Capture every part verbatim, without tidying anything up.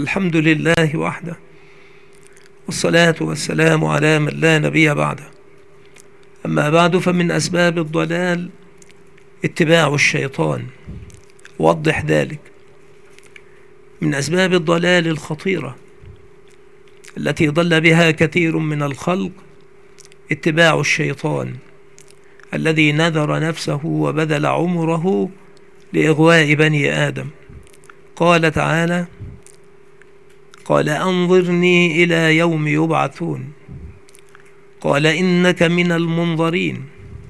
الحمد لله وحده، والصلاة والسلام على من لا نبي بعده. أما بعد، فمن أسباب الضلال اتباع الشيطان. وضح ذلك. من أسباب الضلال الخطيرة التي ضل بها كثير من الخلق اتباع الشيطان الذي نذر نفسه وبذل عمره لإغواء بني آدم. قال تعالى: قال أنظرني إلى يوم يبعثون، قال إنك من المنظرين،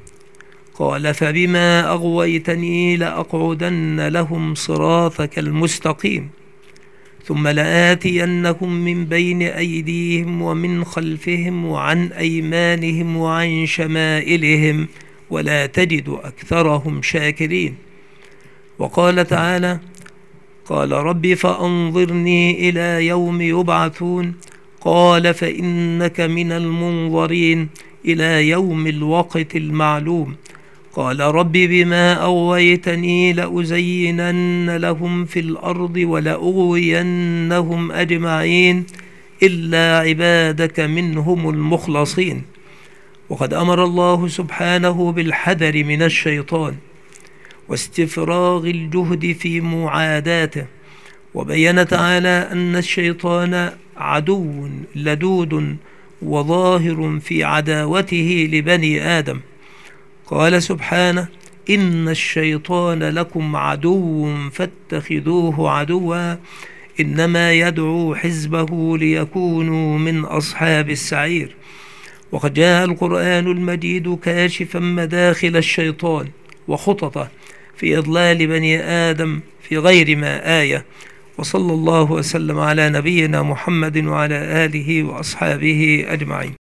قال فبما أغويتني لأقعدن لهم صراطك المستقيم ثم لآتينهم من بين أيديهم ومن خلفهم وعن أيمانهم وعن شمائلهم ولا تجد أكثرهم شاكرين. وقال تعالى: قال رب فأنظرني إلى يوم يبعثون، قال فإنك من المنظرين إلى يوم الوقت المعلوم، قال رب بما أغويتني لأزينن لهم في الأرض ولأغوينهم أجمعين إلا عبادك منهم المخلصين. وقد أمر الله سبحانه بالحذر من الشيطان واستفراغ الجهد في معاداته، وبين تعالى أن الشيطان عدو لدود وظاهر في عداوته لبني آدم. قال سبحانه: إن الشيطان لكم عدو فاتخذوه عدوا إنما يدعو حزبه ليكونوا من أصحاب السعير. وقد جاء القرآن المجيد كاشفا مداخل الشيطان وخططه في إضلال بني آدم في غير ما آية. وصلى الله وسلم على نبينا محمد وعلى آله وأصحابه أجمعين.